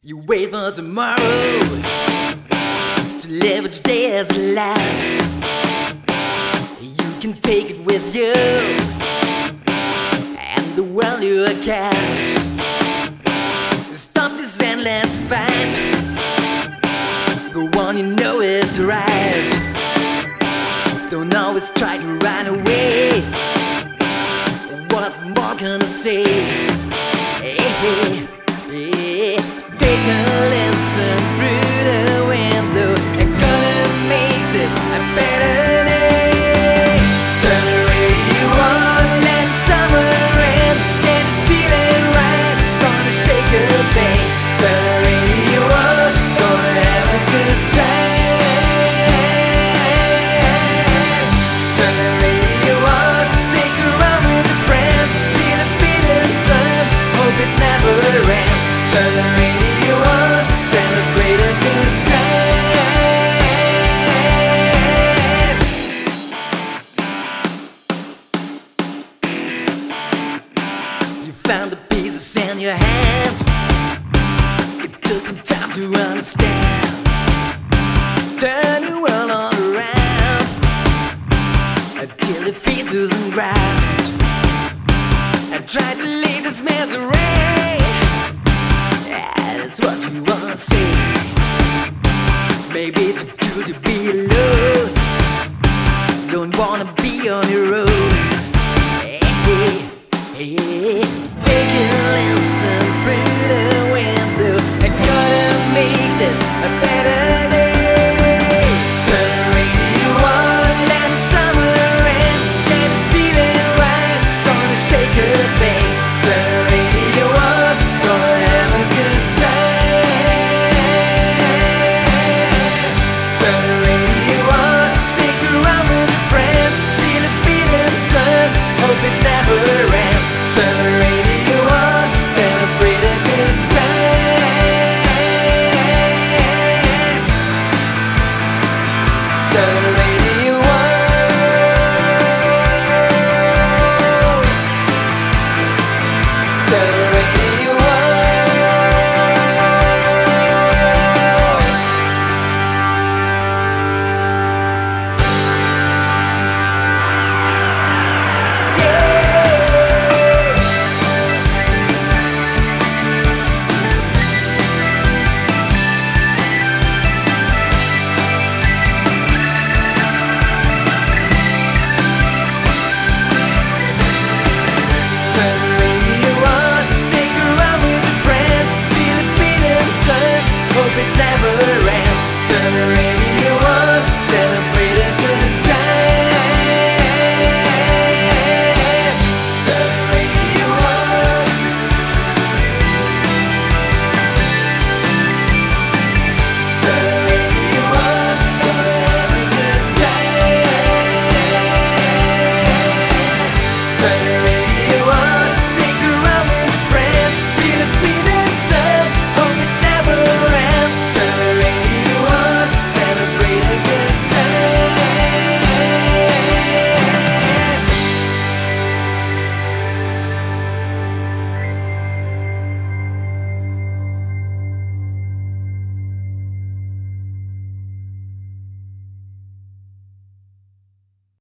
You wait for tomorrow to live each day as it lasts. You can take it with you and the world you are cast. Stop this endless fight. Go on, you know it's right. Don't always try to run away. What more can I say? Hey. Take a listen through the window and gonna make this a better day. Turn the radio on, let summer in. Get this feeling right, gonna shake a thing. Turn the radio on, gonna have a good time. Turn the radio on, stick around with your friends. Feel the beat of the sun, hope it never ends. Turn the radio on, celebrate a good time. You found the pieces in your hand. It took some time to understand. Turn your world all around until it freezes and ground. I tried to leave this misery. That's what you wanna say. Maybe it's good to be alone. Don't wanna be on your own. Hey, hey, hey. Take a listen.